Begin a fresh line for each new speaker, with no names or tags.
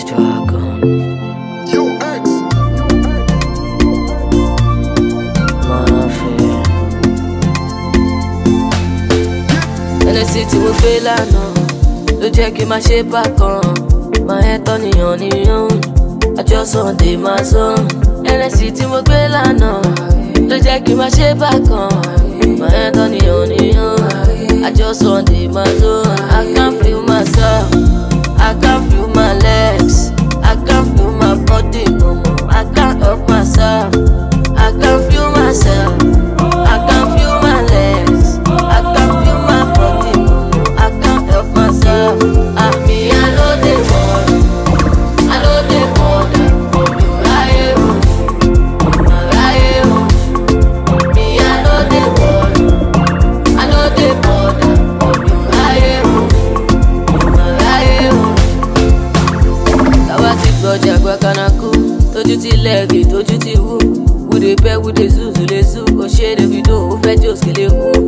Dragon.
Yo, X.
Mafia. Ẹlẹ́sìn tí mo gbé lánàá ló jẹ́ kí n máa ṣe bákan. Máa ẹ́ tọ́ níyàn àjọ Sunday máa sàn. Ẹlẹ́sìn tí mo gbé lánàá ló jẹ́ kí n máa ṣe bákan. Máa ẹ́ tọ́ níyàn àjọ Sunday máa sàn. I can feel myself, I can feel my legs, I can feel my body no more. I can't help myself, I can feel myself, I can feel my legs, I can feel my body no more. I can't help myself. Me, I know they want, I know they want. Me, I know they want, I know they want. Táwa ti gbọ́jà gba kanaku, tójú ti lẹ́ẹ̀gì, tójú ti wú. Wúde pẹ́, wúde zúzú lè zú. Ó ṣe Davido, ó fẹ́ jòsì lè wú.